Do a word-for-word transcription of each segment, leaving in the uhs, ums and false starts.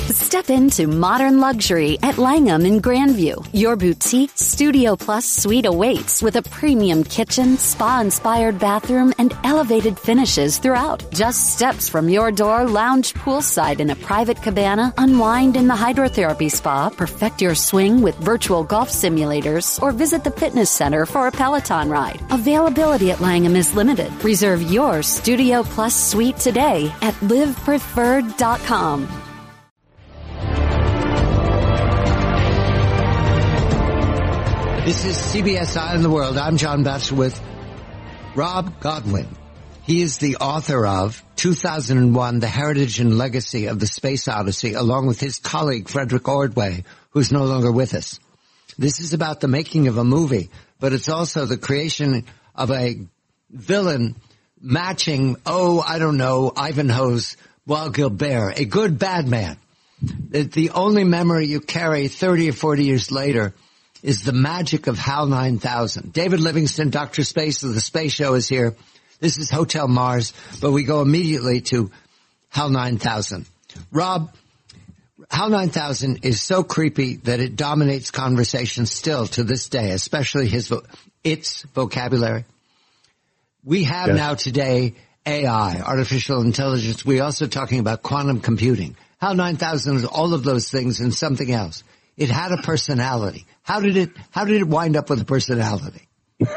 Step into modern luxury at Langham in Grandview. Your boutique Studio Plus suite awaits with a premium kitchen, spa-inspired bathroom, and elevated finishes throughout. Just steps from your door, lounge poolside in a private cabana, unwind in the hydrotherapy spa, perfect your swing with virtual golf simulators, or visit the fitness center for a Peloton ride. Availability at Langham is limited. Reserve your Studio Plus suite today at live preferred dot com. This is C B S Eye on the World. I'm John Batchelor with Rob Godwin. He is the author of two thousand one, The Heritage and Legacy of the Space Odyssey, along with his colleague Frederick Ordway, who's no longer with us. This is about the making of a movie, but it's also the creation of a villain matching, oh, I don't know, Ivanhoe's Bois Guilbert, a good bad man. The, the only memory you carry thirty or forty years later is the magic of HAL nine thousand. David Livingston, Doctor Space of the Space Show is here. This is Hotel Mars, but we go immediately to HAL nine thousand. Rob, HAL nine thousand is so creepy that it dominates conversation still to this day, especially his vo- its vocabulary. We have yes. now today A I, artificial intelligence. We're also talking about quantum computing. HAL nine thousand is all of those things and something else. It had a personality. How did it, how did it wind up with a personality?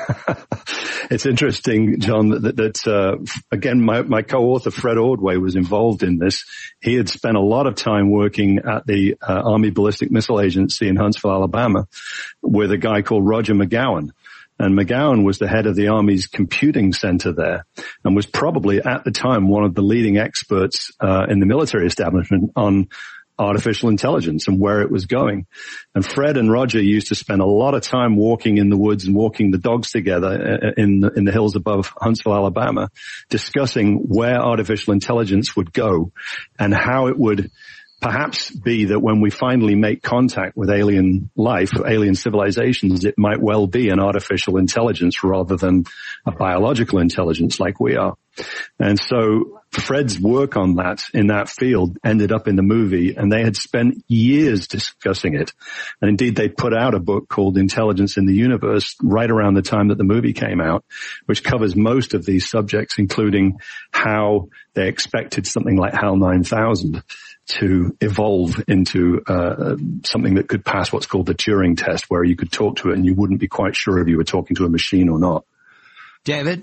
It's interesting, John, that, that uh, again, my, my co-author Fred Ordway was involved in this. He had spent a lot of time working at the uh, Army Ballistic Missile Agency in Huntsville, Alabama, with a guy called Roger McGowan. And McGowan was the head of the Army's computing center there and was probably at the time one of the leading experts uh, in the military establishment on artificial intelligence and where it was going. And Fred and Roger used to spend a lot of time walking in the woods and walking the dogs together in the, in the hills above Huntsville, Alabama, discussing where artificial intelligence would go and how it would perhaps be that when we finally make contact with alien life, alien civilizations, it might well be an artificial intelligence rather than a biological intelligence like we are. And so Fred's work on that in that field ended up in the movie, and they had spent years discussing it. And indeed, they put out a book called Intelligence in the Universe right around the time that the movie came out, which covers most of these subjects, including how they expected something like HAL nine thousand to evolve into uh, something that could pass what's called the Turing test, where you could talk to it and you wouldn't be quite sure if you were talking to a machine or not. David?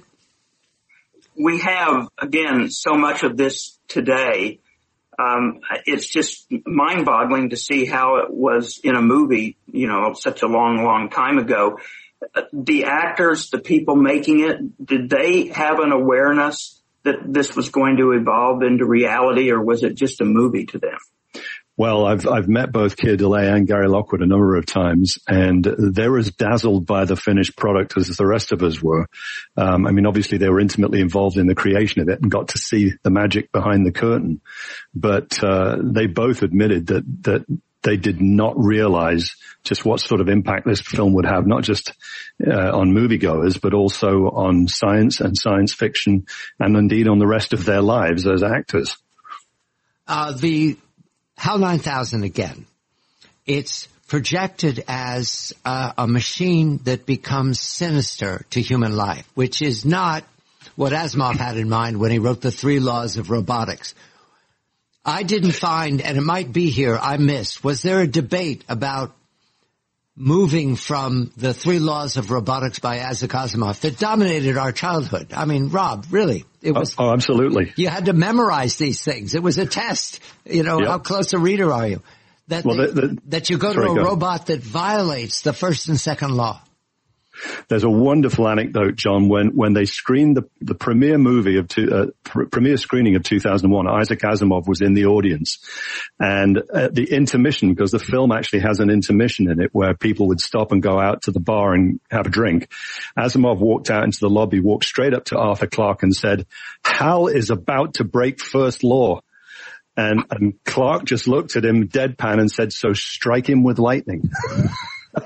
We have, again, so much of this today. Um, it's just mind-boggling to see how it was in a movie, you know, such a long, long time ago. The actors, the people making it, did they have an awareness that this was going to evolve into reality, or was it just a movie to them? Well, I've I've met both Keir Dullea and Gary Lockwood a number of times, and they're as dazzled by the finished product as the rest of us were. Um, I mean, obviously they were intimately involved in the creation of it and got to see the magic behind the curtain. But uh, they both admitted that that they did not realize just what sort of impact this film would have, not just uh, on moviegoers, but also on science and science fiction, and indeed on the rest of their lives as actors. Uh, the HAL nine thousand again, it's projected as uh, a machine that becomes sinister to human life, which is not what Asimov had in mind when he wrote the three laws of robotics. I didn't find, and it might be here, I missed, was there a debate about moving from the three laws of robotics by Isaac Asimov that dominated our childhood? I mean, Rob, really? It was, oh, oh, absolutely. You had to memorize these things. It was a test. You know, yep. How close a reader are you? That, well, they, the, the, that you go sorry, to a go robot that violates the first and second law. There's a wonderful anecdote, John, when, when they screened the, the premiere movie of two, uh, pr- premiere screening of two thousand one, Isaac Asimov was in the audience. And at the intermission, because the film actually has an intermission in it where people would stop and go out to the bar and have a drink. Asimov walked out into the lobby, walked straight up to Arthur Clarke and said, "Hal is about to break first law." And, and Clarke just looked at him deadpan and said, "So strike him with lightning."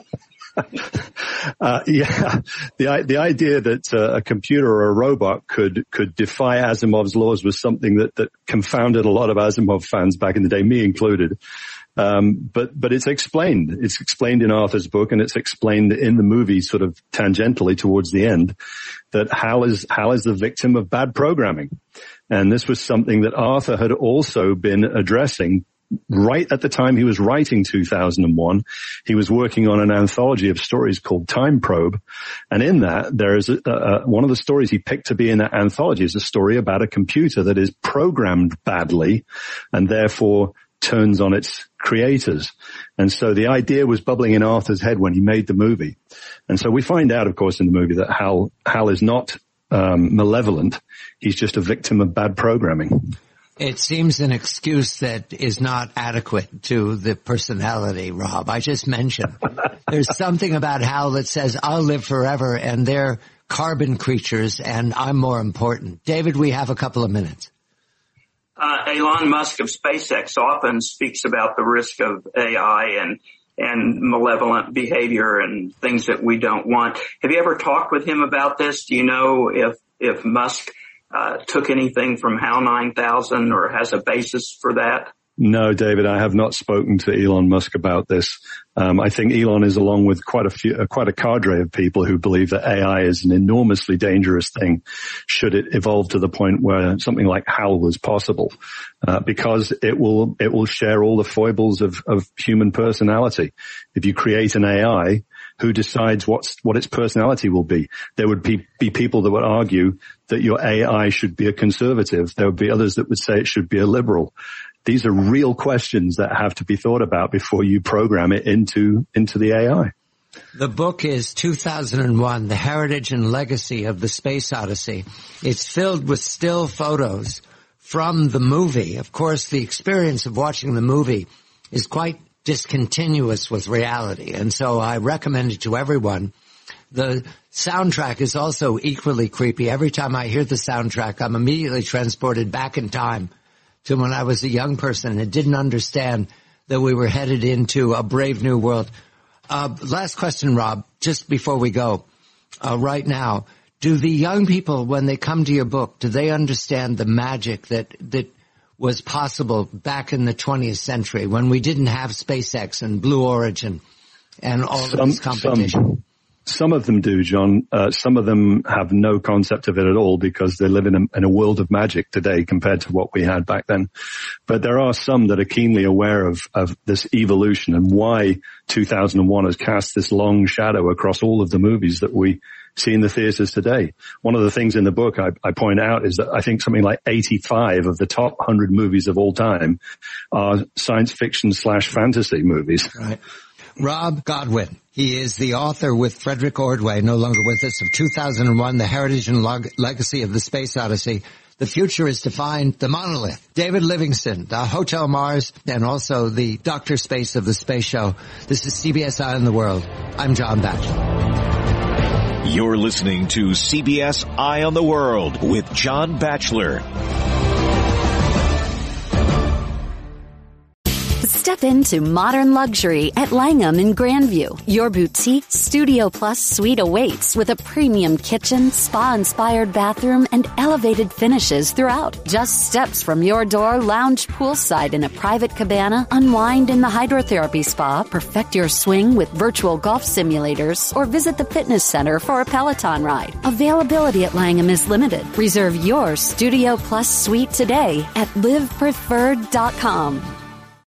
uh, yeah, the the idea that uh, a computer or a robot could could defy Asimov's laws was something that that confounded a lot of Asimov fans back in the day, me included. Um, but but it's explained. It's explained in Arthur's book, and it's explained in the movie, sort of tangentially towards the end, that Hal is Hal is the victim of bad programming, and this was something that Arthur had also been addressing. Right at the time he was writing two thousand one, he was working on an anthology of stories called Time Probe. And in that, there is a, a, one of the stories he picked to be in that anthology is a story about a computer that is programmed badly and therefore turns on its creators. And so the idea was bubbling in Arthur's head when he made the movie. And so we find out, of course, in the movie that Hal, Hal is not um, malevolent. He's just a victim of bad programming. It seems an excuse that is not adequate to the personality, Rob. I just mentioned there's something about Hal that says, I'll live forever, and they're carbon creatures, and I'm more important. David, we have a couple of minutes. Uh, Elon Musk of SpaceX often speaks about the risk of A I and and malevolent behavior and things that we don't want. Have you ever talked with him about this? Do you know if if Musk Uh, took anything from HAL nine thousand or has a basis for that? No, David, I have not spoken to Elon Musk about this. Um, I think Elon is along with quite a few, uh, quite a cadre of people who believe that A I is an enormously dangerous thing should it evolve to the point where something like HAL was possible, uh, because it will, it will share all the foibles of, of human personality. If you create an A I, who decides what's, what its personality will be? There would be, be people that would argue that your A I should be a conservative. There would be others that would say it should be a liberal. These are real questions that have to be thought about before you program it into, into the A I. The book is two thousand one, The Heritage and Legacy of the Space Odyssey. It's filled with still photos from the movie. Of course, the experience of watching the movie is quite discontinuous with reality, and so I recommend it to everyone. The soundtrack is also equally creepy. Every time I hear the soundtrack, I'm immediately transported back in time to when I was a young person and didn't understand that we were headed into a brave new world. Uh, last question, Rob, just before we go, uh, right now, do the young people, when they come to your book, do they understand the magic that, that was possible back in the twentieth century when we didn't have SpaceX and Blue Origin and all some, of this competition? Some, some of them do, John. Uh, some of them have no concept of it at all because they live in a, in a world of magic today compared to what we had back then. But there are some that are keenly aware of, of this evolution and why two thousand one has cast this long shadow across all of the movies that we see in the theaters today. One of the things in the book I, I point out is that I think something like eighty-five of the top one hundred movies of all time are science fiction slash fantasy movies. Right. Rob Godwin. He is the author with Frederick Ordway, no longer with us, of two thousand one, The Heritage and Leg- Legacy of the Space Odyssey. The future is to find the monolith. David Livingston, the Hotel Mars, and also the Doctor Space of the Space Show. This is C B S Eye on the World. I'm John Batchelor. You're listening to C B S Eye on the World with John Batchelor. Step into modern luxury at Langham in Grandview. Your boutique Studio Plus suite awaits with a premium kitchen, spa-inspired bathroom, and elevated finishes throughout. Just steps from your door, lounge poolside in a private cabana, unwind in the hydrotherapy spa, perfect your swing with virtual golf simulators, or visit the fitness center for a Peloton ride. Availability at Langham is limited. Reserve your Studio Plus suite today at live preferred dot com.